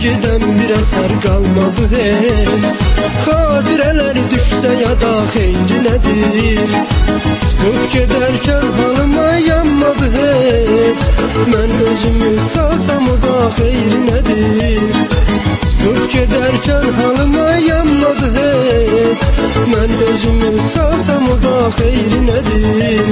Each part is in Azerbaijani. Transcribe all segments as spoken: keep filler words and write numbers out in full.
sevgiden bir eser kalmadı hiç. Xatirələri düşsə ya da xeyri nədir? Çıxıb gedərkən halıma yanmadı heç. Mən özümü salsam o da xeyri nədir? Çıxıb gedərkən halıma yanmadı heç. Mən özümü salsam o da xeyri nədir?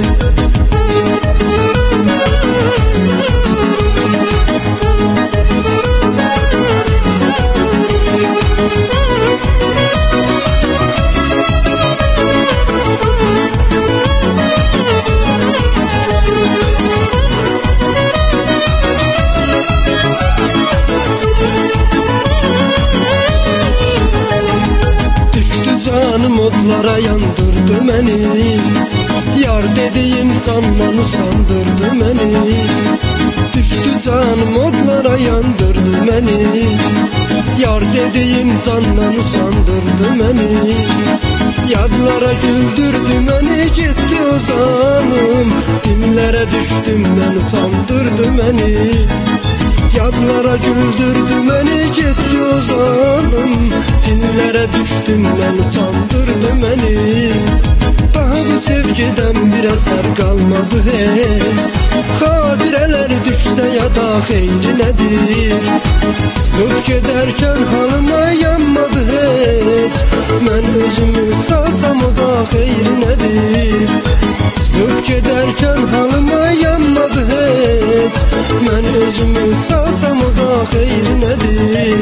Canım odlara yandırdı məni. Yar dediyim candan usandırdı məni. Düşdü canım odlara yandırdı məni. Yar dediyim candan usandırdı məni. Yadlara güldürdü məni, getdi o canım. Dimlərə düşdüm mən, utandırdı məni. Yadlara güldürdü məni, getdi o zalim. Dinlərə düşdüm mən, utandırdı məni. Daha bu sevgiden bir əsər qalmadı heç. Xatirələri düşsə ya da xeyri nədir? Çıxıb gedərkən halıma yanmadı heç. Mən özümü salsam o da xeyri nədir? Çıxıb gedərkən halıma yanmadı heç. Mən özümü salsam o da xeyri nədir?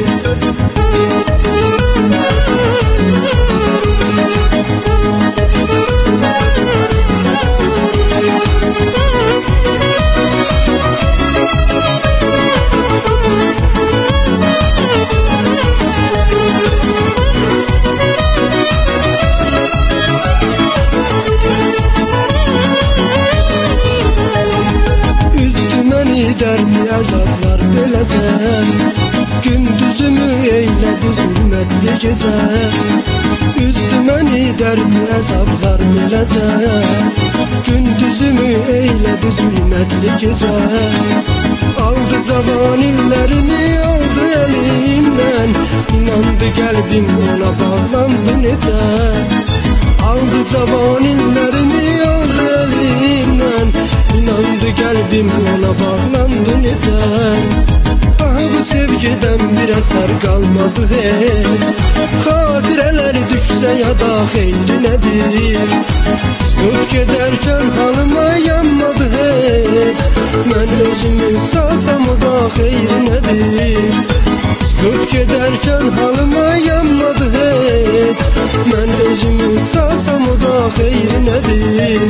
Dərdi əzablar beləcə, gündüzümü eylədi zülmətli gecə. Üzdü məni dərdi əzablar beləcə, gündüzümü eylədi zülmətli gecə. Aldı cavan illərimi, aldı əlimdən, inandı qəlbim ona bağlandı necə. Aldı cavan illərimi, aldı əlimdən, İnandı qəlbim ona bağlandı necə. Daha bu sevgiden bir əsər qalmadı heç. Xatirələri düşsə ya da xeyri nədir? Çıxıb gedərkən halıma yanmadı heç. Mən özümü salsam o da xeyri nədir? Çıxıb gedərkən halıma yanmadı heç. Mən özümü salsam o da xeyri nədir?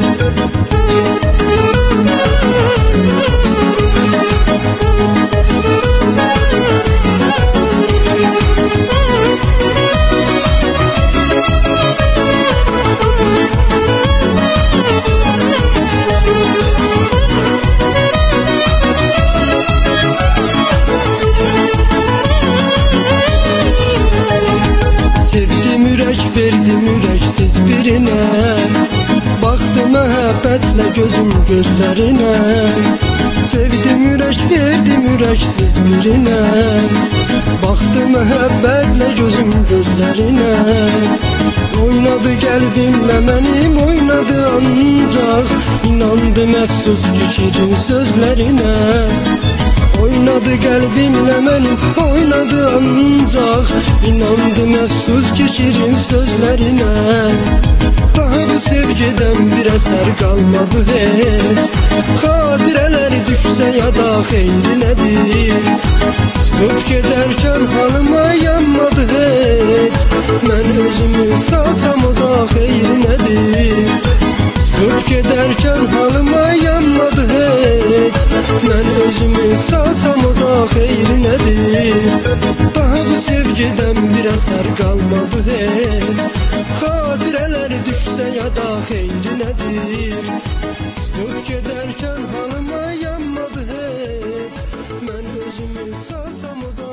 Sevdim ürək, verdim ürəksiz birinə. Baxdı məhəbbətlə gözüm gözlərinə. Sevdim ürək, verdim ürəksiz birinə. Baxdı məhəbbətlə gözüm gözlərinə. Oynadı qəlbimlə mənim, oynadı ancaq. İnandı məfsus ki şirin sözlərinə. Oynadı qəlbimlə mənim, oynadı ancaq. İnandı məfsus ki şirin sözlərinə. Daha bu sevgiden bir əsər qalmadı heç. Xatirələri düşsə ya da xeyri nədir? Çıxıb gedərkən halıma yanmadı heç. Mən özümü salsam o da xeyri nədir? Çıxıb gedərkən halıma yanmadı heç. Mən özümü salsam o da xeyri nədir? Daha bu sevgiden bir əsər qalmadı heç. Xatirələri düşsə ya da xeyri nədir? Çıxıb gedərkən halıma yanmadı heç. Mən özümü salsam o da